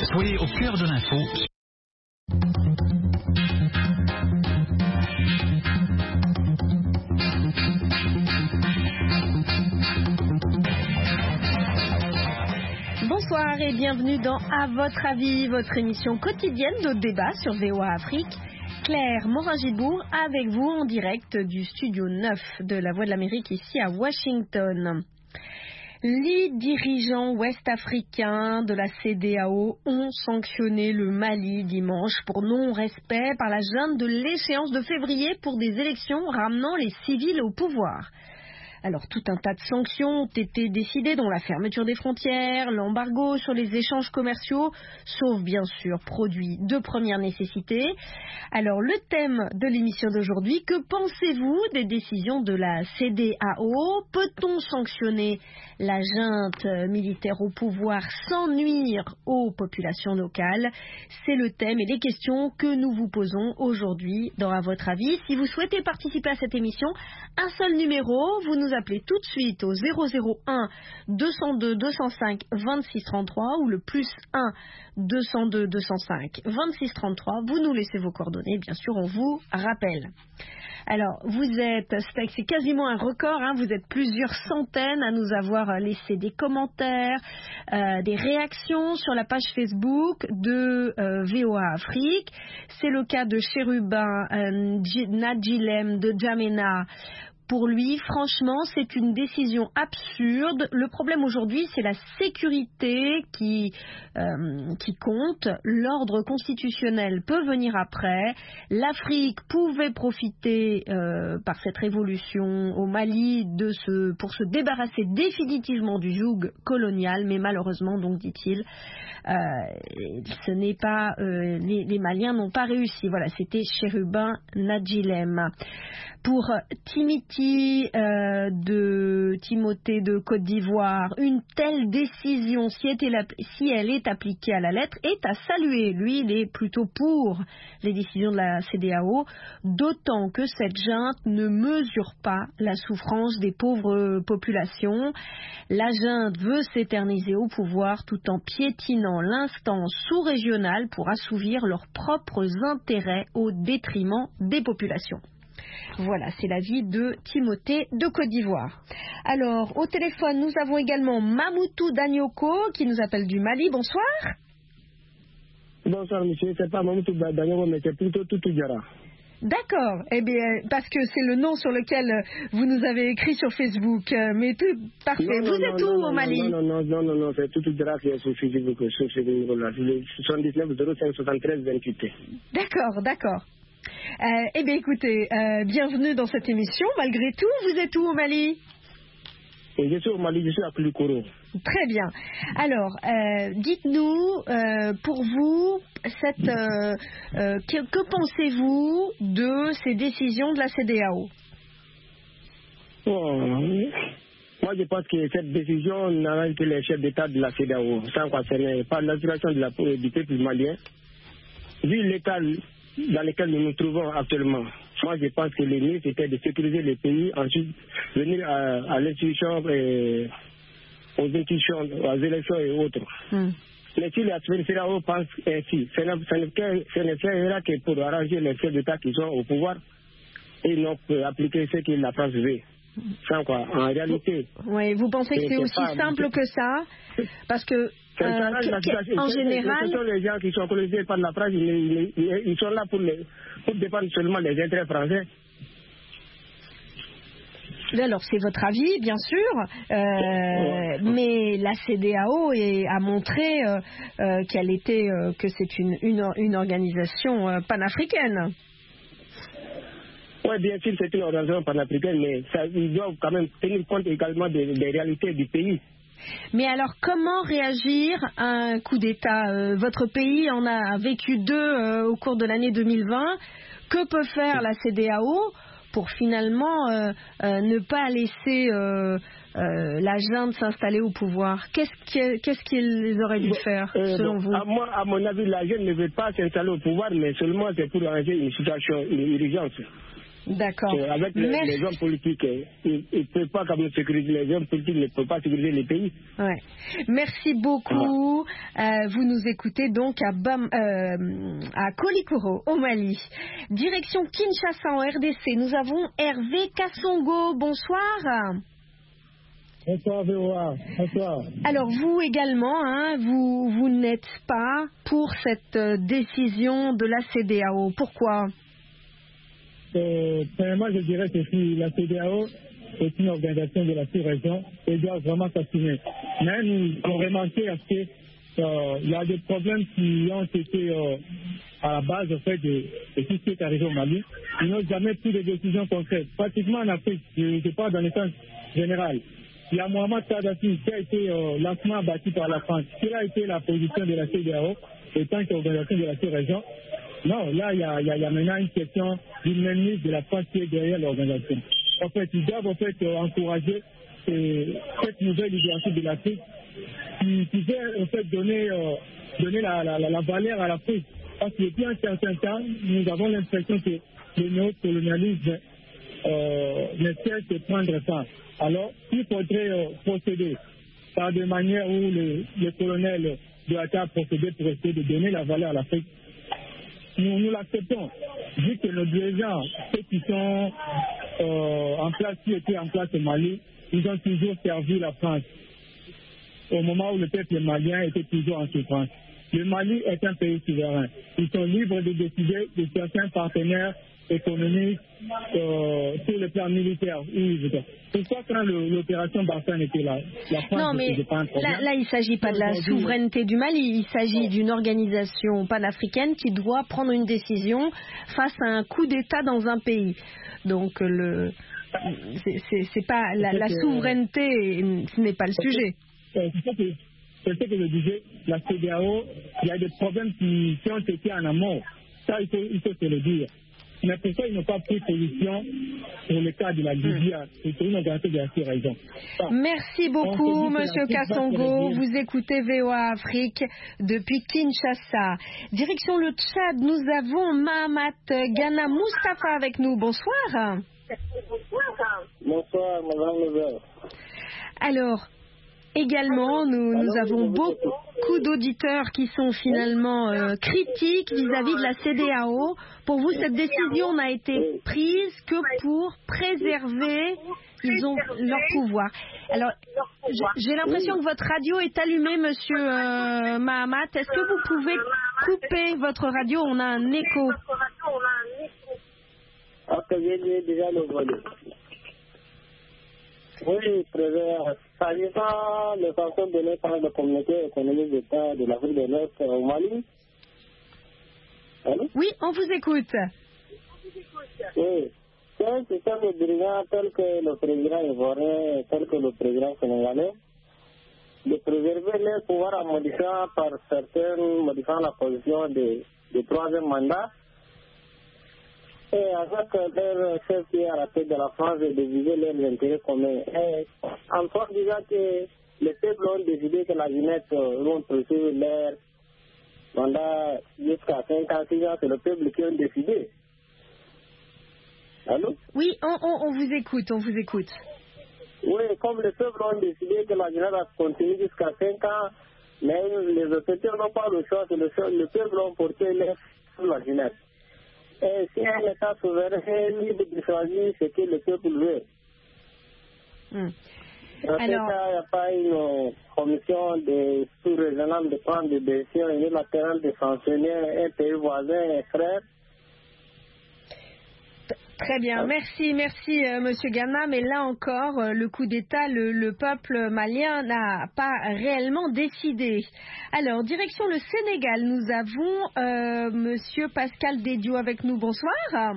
Soyez au cœur de l'info. Bonsoir et bienvenue dans À votre avis, votre émission quotidienne de débat sur VOA Afrique. Claire Morin-Gibourg avec vous en direct du studio 9 de la Voix de l'Amérique ici à Washington. Les dirigeants ouest-africains de la CEDEAO ont sanctionné le Mali dimanche pour non-respect par la junte de l'échéance de février pour des élections ramenant les civils au pouvoir. Alors, tout un tas de sanctions ont été décidées, dont la fermeture des frontières, l'embargo sur les échanges commerciaux, sauf bien sûr produits de première nécessité. Alors, le thème de l'émission d'aujourd'hui, que pensez-vous des décisions de la CEDEAO? Peut-on sanctionner la junte militaire au pouvoir sans nuire aux populations locales? C'est le thème et les questions que nous vous posons aujourd'hui dans À votre avis. Si vous souhaitez participer à cette émission, un seul numéro, vous nous appelez tout de suite au 001 202 205 26 33 ou le plus 1 202 205 26 33. Vous nous laissez vos coordonnées, bien sûr, on vous rappelle. Alors, c'est quasiment un record, hein, vous êtes plusieurs centaines à nous avoir laissé des commentaires, des réactions sur la page Facebook de VOA Afrique. C'est le cas de Chérubin Nadjilem de Djamena. Pour lui, franchement, c'est une décision absurde. Le problème aujourd'hui, c'est la sécurité qui compte. L'ordre constitutionnel peut venir après. L'Afrique pouvait profiter par cette révolution au Mali pour se débarrasser définitivement du joug colonial, mais malheureusement, donc dit-il, ce n'est pas les Maliens n'ont pas réussi. Voilà, c'était Chérubin Nadjilem. Pour Timothée de Côte d'Ivoire, une telle décision, si elle est appliquée à la lettre, est à saluer. Lui, il est plutôt pour les décisions de la CEDEAO, d'autant que cette junte ne mesure pas la souffrance des pauvres populations. La junte veut s'éterniser au pouvoir tout en piétinant l'instance sous-régionale pour assouvir leurs propres intérêts au détriment des populations. Voilà, c'est l'avis de Timothée de Côte d'Ivoire. Alors, au téléphone, nous avons également Mamoutou Danyoko qui nous appelle du Mali. Bonsoir. Bonsoir, monsieur. C'est pas Mamoutou Danyoko, mais c'est plutôt Toutou Diarra. D'accord. Eh bien, parce que c'est le nom sur lequel vous nous avez écrit sur Facebook. Mais parfait. Vous êtes où au Mali? Non, c'est Toutou Diarra qui est sur Facebook, sur ce numéro-là. Le 79 05 73 28. D'accord. Eh bien, écoutez, bienvenue dans cette émission. Malgré tout, vous êtes où au Mali? Je suis au Mali, je suis à Koulikoro. Très bien. Alors, dites-nous, pour vous, que pensez-vous de ces décisions de la CEDEAO? Moi, je pense que cette décision n'arrange que les chefs d'État de la CEDEAO. Ça ne concerne pas la situation du peuple malien. Vu l'état dans lequel nous nous trouvons actuellement, moi je pense que le mieux c'était de sécuriser le pays, ensuite venir à l'institution, aux institutions, aux élections et autres. Mais si la CEDEAO pense ainsi, ce ne sera que pour arranger les chefs d'État qui sont au pouvoir et non pour appliquer ce que la France veut. Sans quoi, en réalité... Oui, vous pensez que c'est aussi simple que ça? Parce que... en général, ce sont les gens qui sont colonisés par la France, ils sont là pour défendre seulement les intérêts français. Alors, c'est votre avis, bien sûr, mais la CEDEAO a montré que c'est une organisation panafricaine. Oui, bien sûr, c'est une organisation panafricaine, mais ils doivent quand même tenir compte également des réalités du pays. Mais alors, comment réagir à un coup d'État? Votre pays en a vécu deux au cours de l'année 2020. Que peut faire la CEDEAO pour finalement ne pas laisser la junte s'installer au pouvoir? Qu'est-ce qu'ils auraient dû faire, selon vous? À mon avis, la junte ne veut pas s'installer au pouvoir, mais seulement c'est pour arranger une situation, une urgence. D'accord. Avec les hommes politiques, ils ne peuvent pas comme sécuriser, les hommes politiques ne peuvent pas sécuriser les pays. Ouais. Merci beaucoup. Vous nous écoutez donc à Kolikoro, au Mali. Direction Kinshasa, en RDC. Nous avons Hervé Kassongo. Bonsoir. Bonsoir, VOA. Bonsoir. Alors, vous également, hein, vous n'êtes pas pour cette décision de la CEDEAO. Pourquoi ? Premièrement, je dirais que si la CEDEAO est une organisation de la sous-région, elle doit vraiment s'assumer. Mais nous avons remarqué qu'il y a des problèmes qui ont été à la base en fait, de tout ce qui est arrivé au Mali. Ils n'ont jamais pris de décisions concrètes. Pratiquement en Afrique, je parle dans le sens général. Il y a Mohamed Kadhafi qui a été largement battu par la France. Quelle a été la position de la CEDEAO étant qu'organisation de la sous-région? Non, là, il y a maintenant une question d'une mainmise de la France qui est derrière l'organisation. En fait, ils doivent en fait encourager cette nouvelle leadership de l'Afrique qui veut en fait donner la valeur à l'Afrique. Parce que depuis un certain temps, nous avons l'impression que le néocolonialisme ne cesse de prendre fin. Alors, il faudrait procéder par des manières où le colonel doit procéder pour essayer de donner la valeur à l'Afrique. Nous l'acceptons, vu que nos dirigeants, ceux qui sont en place, qui étaient en place au Mali, ils ont toujours servi la France. Au moment où le peuple malien était toujours en souffrance. Le Mali est un pays souverain. Ils sont libres de décider de certains partenaires économiques sur le plan militaire. Pourquoi quand l'opération Barkhane était là, la France non, mais pas un problème. Là, il ne s'agit pas de la souveraineté du Mali. Il s'agit d'une organisation panafricaine qui doit prendre une décision face à un coup d'État dans un pays. Donc, c'est pas la souveraineté, ce n'est pas le sujet. C'est ce que je disais, la CEDEAO, il y a des problèmes qui ont été en amont. Ça, il faut se le dire. Mais pourquoi ils n'ont pas pris position pour le cas de la Libye et pour une organisation de la sous-région? Merci beaucoup, Monsieur Kassongo. Vous écoutez VOA Afrique depuis Kinshasa. Direction le Tchad, nous avons Mahamat Gana Mustafa avec nous. Bonsoir. Bonsoir, Madame Lebert. Alors, également, nous avons beaucoup d'auditeurs qui sont finalement critiques vis-à-vis de la CEDEAO. Pour vous, cette décision n'a été prise que pour préserver, ils ont leur pouvoir. Alors, j'ai l'impression que votre radio est allumée, Monsieur Mahamat. Est-ce que vous pouvez couper votre radio? On a un écho. Ok, j'ai déjà le volume. Oui, président. S'agissant des sanctions données par la communauté économique d'État de l'Afrique de l'Est au Mali. Allô? Oui, on vous écoute. Oui. C'est un système de dirigeants tel que le président ivoirien, tel que le président sénégalais, de préserver les pouvoirs en modifiant par certains, modifiant la position du troisième mandat. Et avec leur chef qui est à la tête de la France, de viser leurs intérêts communs. Et en soi, disant que les peuples ont décidé que la jeunesse vont poursuivre leur mandat jusqu'à 5 ans, 6 ans, c'est le peuple qui a décidé. Allô? Oui, on vous écoute, on vous écoute. Oui, comme les peuples ont décidé que la jeunesse va continuer jusqu'à 5 ans, mais les autorités n'ont pas le choix, le peuple ont porté l'air sur la jeunesse. Et si un État souverain est libre de choisir ce que le peuple veut. Dans ce cas, il n'y a pas une commission de sous-régionale de prendre des décisions unilatérales de sanctionner un pays voisin et frère. Très bien, merci Monsieur Gana, mais là encore, le coup d'État, le peuple malien n'a pas réellement décidé. Alors, direction le Sénégal, nous avons Monsieur Pascal Dédio avec nous. Bonsoir.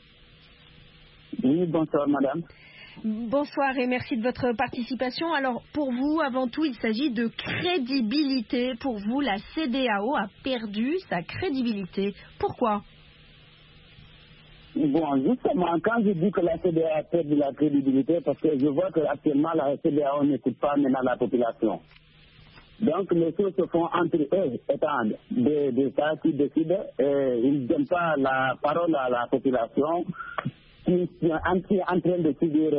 Oui, bonsoir Madame. Bonsoir et merci de votre participation. Alors, pour vous, avant tout, il s'agit de crédibilité. Pour vous, la CEDEAO a perdu sa crédibilité. Pourquoi ? Bon, justement, quand je dis que la CEDEAO a perdu la crédibilité, parce que je vois qu'actuellement la CEDEAO n'écoute pas maintenant la population. Donc les choses se font entre eux, étant des États qui décident, et ils ne donnent pas la parole à la population qui est en train de subir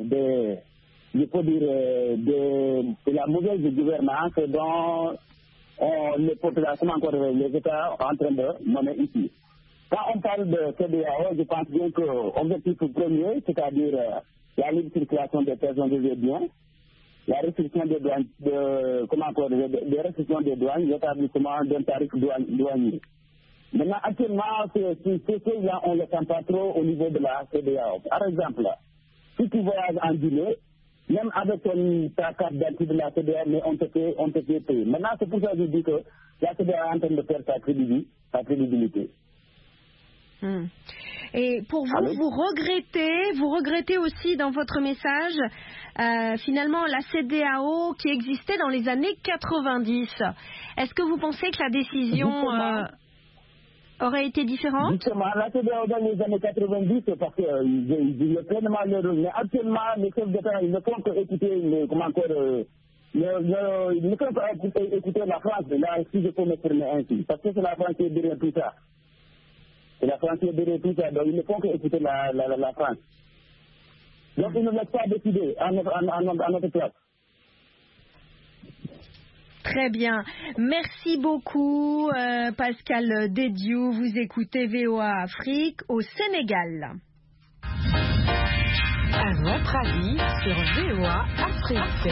de la mauvaise gouvernance dont les populations, encore les États, sont en train de nommer ici. Quand on parle de CEDEAO, je pense bien que l'objectif premier, c'est-à-dire la libre circulation des personnes et des biens, la restriction des douanes, des restrictions des douanes, l'établissement d'un tarif douanier. Maintenant, actuellement, là on ne le sent pas trop au niveau de la CEDEAO. Par exemple, si tu voyages en Guinée, même avec ta carte d'identité de la CEDEAO, mais on te fait payer. Maintenant, c'est pour ça que je dis que la CEDEAO est en train de perdre sa crédibilité. Et pour vous, vous regrettez aussi dans votre message finalement la CEDEAO qui existait dans les années 90. Est-ce que vous pensez que la décision aurait été différente? Justement, la CEDEAO dans les années 90, parce qu'il y a pleinement le rôle. Mais actuellement, les chefs d'État, ils ne font qu'écouter, ils ne font pas écouter la France, là, si je peux m'exprimer ainsi. Parce que c'est la France qui est derrière tout ça. C'est la France qui est derrière tout ça, donc ils ne font qu'écouter la France. Donc ils ne laissent pas décider à notre place. Très bien. Merci beaucoup, Pascal Dediou. Vous écoutez VOA Afrique au Sénégal. À votre avis sur VOA Afrique.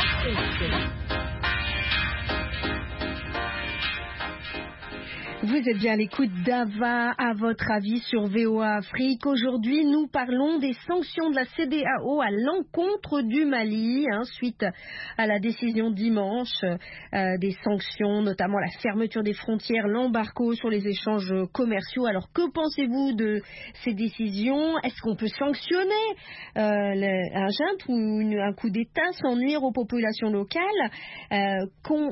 Vous êtes bien à l'écoute d'Ava, à votre avis sur VOA Afrique. Aujourd'hui, nous parlons des sanctions de la CEDEAO à l'encontre du Mali, suite à la décision dimanche, des sanctions, notamment la fermeture des frontières, l'embargo sur les échanges commerciaux. Alors, que pensez-vous de ces décisions? Est-ce qu'on peut sanctionner un junte ou un coup d'État sans nuire aux populations locales?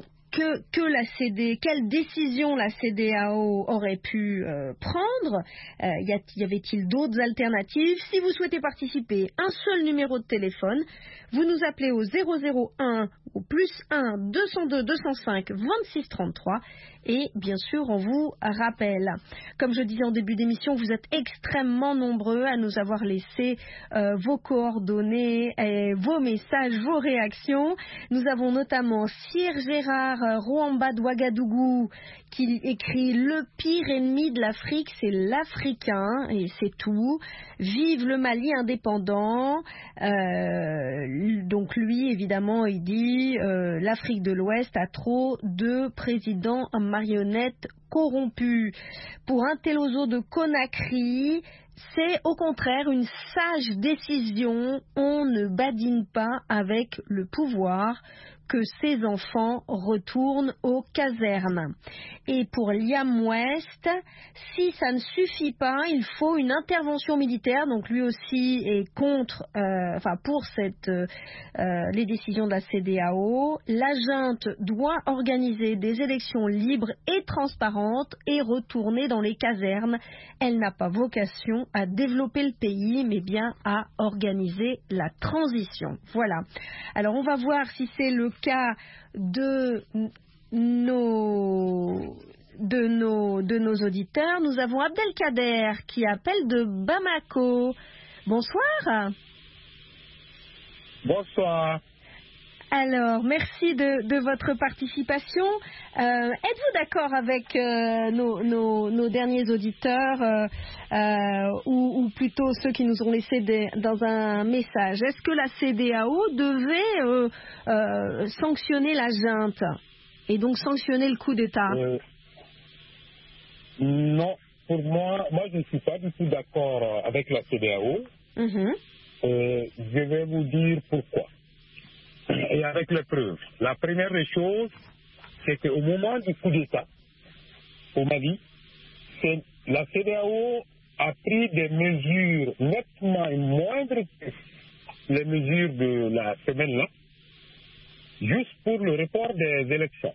Quelle décision la CEDEAO aurait pu prendre? Y avait-il d'autres alternatives? Si vous souhaitez participer, un seul numéro de téléphone, vous nous appelez au 001 ou +1 202 205 26 33 et bien sûr on vous rappelle. Comme je disais en début d'émission, vous êtes extrêmement nombreux à nous avoir laissé vos coordonnées, et vos messages, vos réactions. Nous avons notamment Sir Gérard Rouamba de Ouagadougou qui écrit: le pire ennemi de l'Afrique, c'est l'Africain, et c'est tout. Vive le Mali indépendant. Donc lui, évidemment, il dit l'Afrique de l'Ouest a trop de présidents marionnettes corrompus. Pour un Telozo de Conakry, c'est au contraire une sage décision. On ne badine pas avec le pouvoir. Que ces enfants retournent aux casernes. Et pour Liam West, si ça ne suffit pas, il faut une intervention militaire. Donc lui aussi est contre, pour les décisions de la CEDEAO. La junte doit organiser des élections libres et transparentes et retourner dans les casernes. Elle n'a pas vocation à développer le pays, mais bien à organiser la transition. Voilà. Alors on va voir si c'est le cas de nos auditeurs. Nous avons Abdelkader qui appelle de Bamako. Bonsoir. Bonsoir. Alors, merci de votre participation. Êtes-vous d'accord avec nos derniers auditeurs ou plutôt ceux qui nous ont laissé dans un message? Est-ce que la CEDEAO devait sanctionner la junte et donc sanctionner le coup d'État? Non, pour moi je ne suis pas du tout d'accord avec la CEDEAO. Je vais vous dire pourquoi. Et avec les preuves. La première des choses, c'est qu'au moment du coup d'État au Mali, la CEDEAO a pris des mesures nettement moindres que les mesures de la semaine-là, juste pour le report des élections.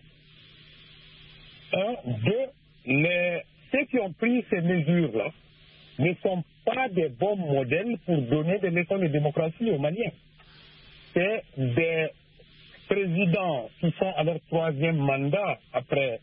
Ceux qui ont pris ces mesures-là ne sont pas des bons modèles pour donner des leçons de démocratie aux Maliens. C'est des présidents qui sont à leur troisième mandat après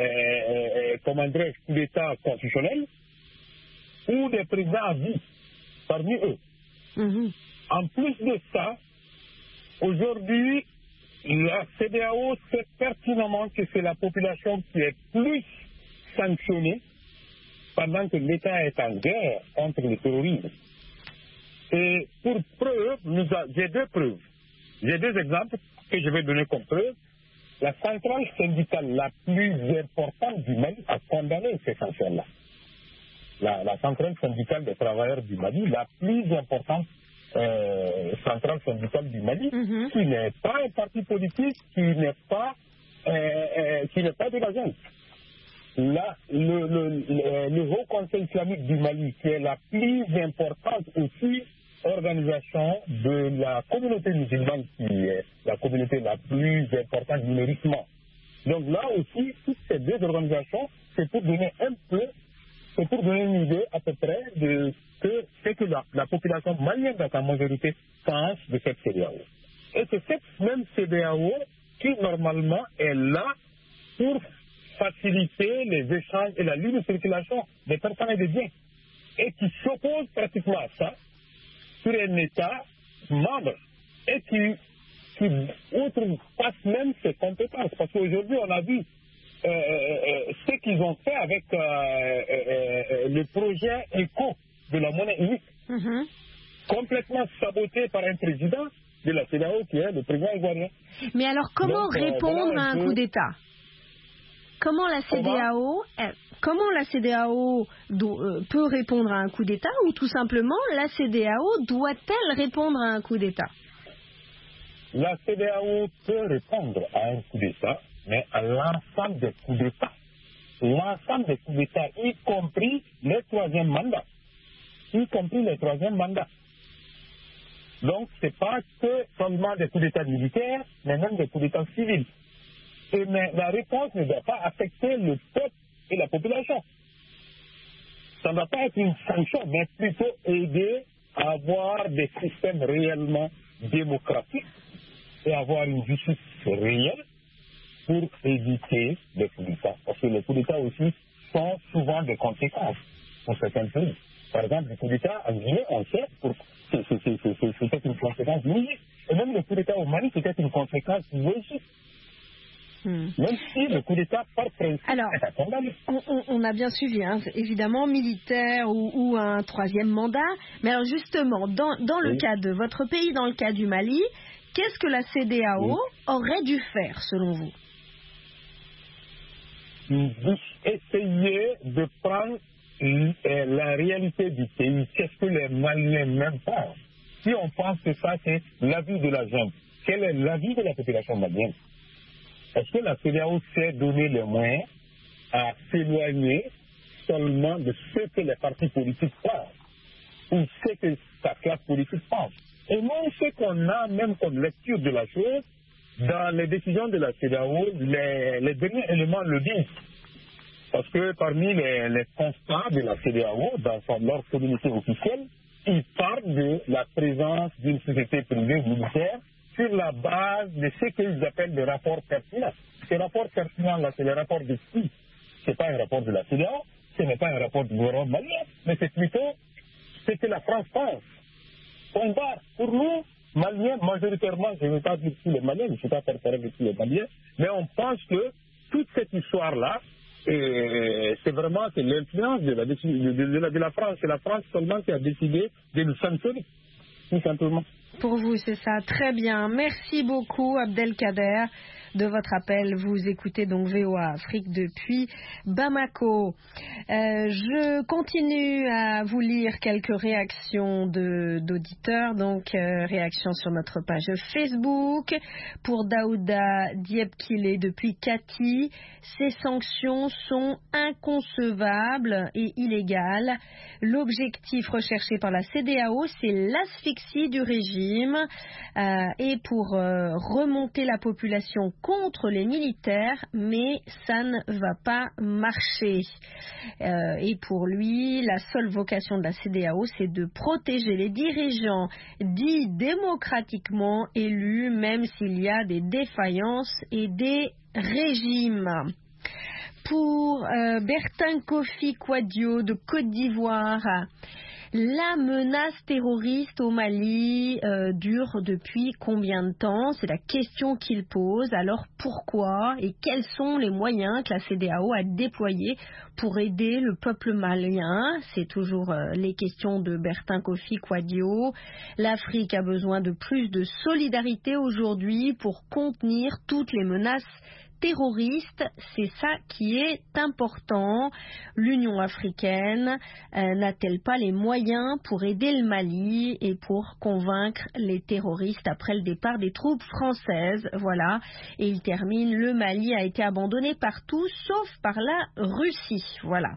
coup d'État constitutionnel, ou des présidents à vie parmi eux. En plus de ça, aujourd'hui, la CEDEAO sait pertinemment que c'est la population qui est plus sanctionnée pendant que l'État est en guerre contre le terrorisme. Et pour preuve, j'ai deux preuves. J'ai deux exemples que je vais donner comme preuve. La centrale syndicale la plus importante du Mali a condamné ces sanctions-là. La centrale syndicale des travailleurs du Mali, la plus importante centrale syndicale du Mali, qui n'est pas un parti politique, qui n'est pas de la junte. Là, le Haut Conseil islamique du Mali, qui est la plus importante aussi organisation de la communauté musulmane, qui est la communauté la plus importante numériquement. Donc là aussi, toutes ces deux organisations, c'est pour donner une idée à peu près de ce que la population malienne dans sa majorité pense de cette CEDEAO. Et c'est cette même CEDEAO qui normalement est là pour faciliter les échanges et la libre circulation des personnes et des biens, et qui s'oppose pratiquement à ça sur un État membre et qui outrepasse même ses compétences. Parce qu'aujourd'hui, on a vu ce qu'ils ont fait avec le projet ECO de la monnaie unique, complètement saboté par un président de la CEDEAO qui est le président ivoirien. Mais alors, comment répondre à un coup d'État ? Comment la CEDEAO peut répondre à un coup d'État, ou tout simplement la CEDEAO doit-elle répondre à un coup d'État? La CEDEAO peut répondre à un coup d'État, mais à l'ensemble des coups d'État. L'ensemble des coups d'État, y compris les troisième mandats. Donc, ce n'est pas que seulement des coups d'État militaires, mais même des coups d'État civils. Mais la réponse ne doit pas affecter le peuple et la population. Ça ne doit pas être une sanction, mais plutôt aider à avoir des systèmes réellement démocratiques et avoir une justice réelle pour éviter les coups d'État. Parce que les coups d'État aussi sont souvent des conséquences pour certains pays. Par exemple, les coups d'État en Guinée, on sait, c'était une conséquence logique. Et même le coup d'État au Mali, c'était une conséquence logique. Même si le coup d'État, par principe, est à condamner. On a bien suivi, hein, évidemment, militaire ou un troisième mandat. Mais alors justement, dans le cas de votre pays, dans le cas du Mali, qu'est-ce que la CEDEAO aurait dû faire, selon vous? Essayer de prendre la réalité du pays. Qu'est-ce que les Maliens même pensent? Si on pense que ça, c'est l'avis de la junte, quel est l'avis de la population malienne? Est-ce que la CEDEAO sait donner les moyens à s'éloigner seulement de ce que les partis politiques pensent ou ce que sa classe politique pense? Et non, ce qu'on a même comme lecture de la chose, dans les décisions de la CEDEAO, les derniers éléments le disent. Parce que parmi les constats de la CEDEAO, dans leur communiqué officiel, ils parlent de la présence d'une société privée militaire sur la base de ce qu'ils appellent des rapports pertinents. Ces rapports pertinents-là, c'est les rapports de qui? Ce n'est pas un rapport de la CEDEAO, ce n'est pas un rapport du gouvernement malien, mais c'est plutôt ce que la France pense. On va, pour nous, Maliens, majoritairement, je ne veux pas dire tous les Maliens, je ne suis pas préparé de tous les Maliens, mais on pense que toute cette histoire-là, c'est vraiment l'influence de la France. C'est la France seulement qui a décidé de nous sanctionner, tout simplement. Pour vous, c'est ça. Très bien. Merci beaucoup, Abdelkader, de votre appel. Vous écoutez donc VOA Afrique depuis Bamako. Je continue à vous lire quelques réactions d'auditeurs. Donc, réactions sur notre page Facebook. Pour Daouda Diepkile depuis Kati, ces sanctions sont inconcevables et illégales. L'objectif recherché par la CEDEAO, c'est l'asphyxie du régime. Et pour remonter la population contre les militaires, mais ça ne va pas marcher. Et pour lui, la seule vocation de la CEDEAO, c'est de protéger les dirigeants dits démocratiquement élus, même s'il y a des défaillances et des régimes. Pour Bertin Kofi Kouadio de Côte d'Ivoire, La menace terroriste au Mali dure depuis combien de temps? C'est la question qu'il pose. Alors pourquoi et quels sont les moyens que la CEDEAO a déployés pour aider le peuple malien? C'est toujours les questions de Bertin Kofi Kouadio. L'Afrique a besoin de plus de solidarité aujourd'hui pour contenir toutes les menaces terroristes, c'est ça qui est important. L'Union africaine n'a-t-elle pas les moyens pour aider le Mali et pour convaincre les terroristes après le départ des troupes françaises? Voilà. Et il termine, le Mali a été abandonné partout sauf par la Russie. Voilà.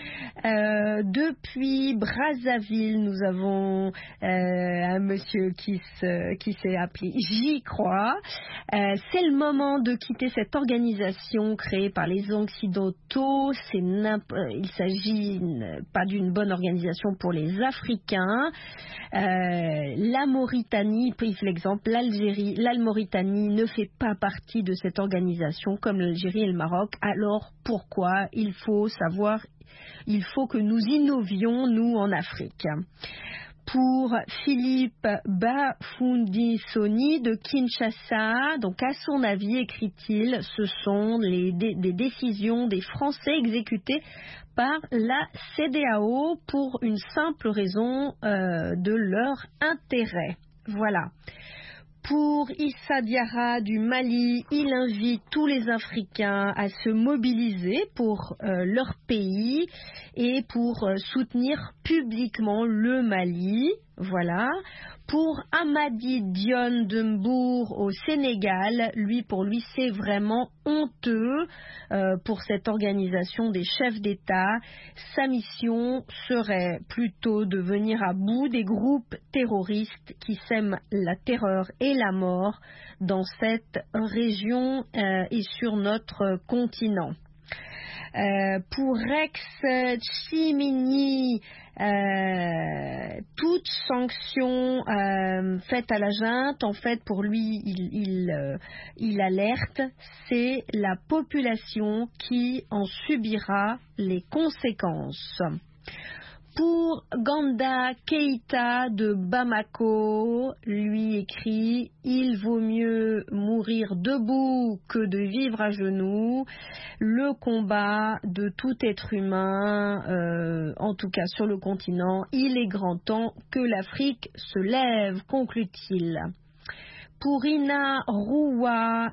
Depuis Brazzaville, nous avons un monsieur qui s'est appelé J'y crois. C'est le moment de quitter cette organisation créée par les Occidentaux. Il s'agit pas d'une bonne organisation pour les Africains. La Mauritanie, pris l'exemple, l'Algérie, la Mauritanie ne fait pas partie de cette organisation comme l'Algérie et le Maroc. Alors pourquoi? Il faut que nous innovions, nous, en Afrique. Pour Philippe Bafundisoni de Kinshasa, donc à son avis, écrit-il, ce sont des décisions des Français exécutées par la CEDEAO pour une simple raison de leur intérêt. Voilà. Pour Issa Diarra du Mali, il invite tous les Africains à se mobiliser pour leur pays et pour soutenir publiquement le Mali. Voilà. Pour Amadi Dione de Mbour au Sénégal, pour lui, c'est vraiment honteux pour cette organisation des chefs d'État. Sa mission serait plutôt de venir à bout des groupes terroristes qui sèment la terreur et la mort dans cette région et sur notre continent. Pour Rex Tchimini, toute sanction faite à la junte, en fait, pour lui, il alerte, c'est la population qui en subira les conséquences. Pour Ganda Keita de Bamako, lui écrit « Il vaut mieux mourir debout que de vivre à genoux. Le combat de tout être humain, en tout cas sur le continent, il est grand temps que l'Afrique se lève », conclut-il. Pour Ina Roua,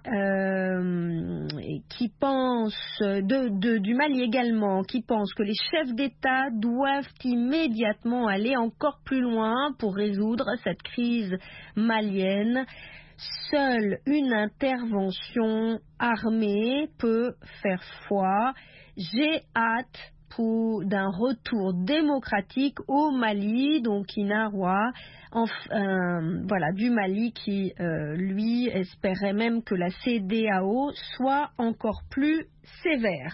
qui pense, du Mali également, qui pense que les chefs d'État doivent immédiatement aller encore plus loin pour résoudre cette crise malienne. Seule une intervention armée peut faire foi. J'ai hâte d'un retour démocratique au Mali, donc Inaroa, voilà, du Mali qui, lui, espérait même que la CEDEAO soit encore plus sévère.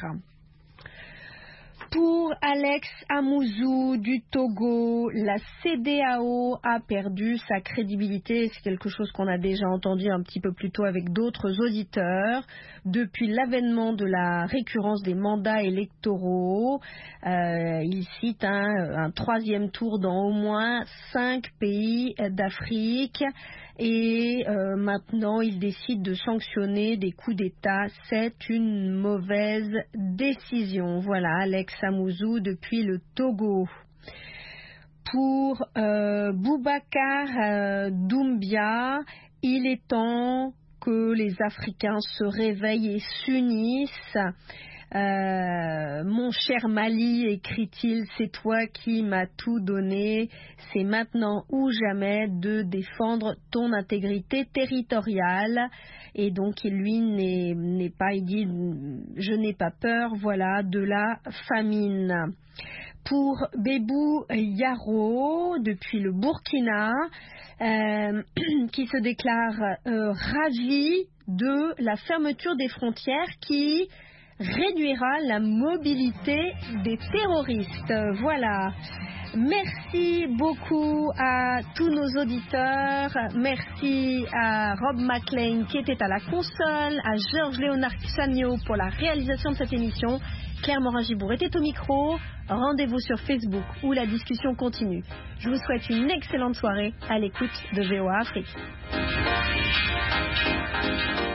Pour Alex Amouzou du Togo, la CEDEAO a perdu sa crédibilité. C'est quelque chose qu'on a déjà entendu un petit peu plus tôt avec d'autres auditeurs. Depuis l'avènement de la récurrence des mandats électoraux, il cite un troisième tour dans au moins 5 pays d'Afrique. Et maintenant, il décide de sanctionner des coups d'État. C'est une mauvaise décision. Voilà, Alex Amouzou depuis le Togo. Pour Boubacar Doumbia, il est temps que les Africains se réveillent et s'unissent. Mon cher Mali, écrit-il, c'est toi qui m'as tout donné. C'est maintenant ou jamais de défendre ton intégrité territoriale. Et donc, lui n'est pas, il dit, je n'ai pas peur, voilà, de la famine. Pour Bébou Yaro, depuis le Burkina, qui se déclare ravi de la fermeture des frontières qui réduira la mobilité des terroristes. Voilà. Merci beaucoup à tous nos auditeurs. Merci à Rob McLean qui était à la console, à Georges Léonard Sagno pour la réalisation de cette émission. Claire Morin-Gibour était au micro. Rendez-vous sur Facebook où la discussion continue. Je vous souhaite une excellente soirée à l'écoute de VOA Afrique.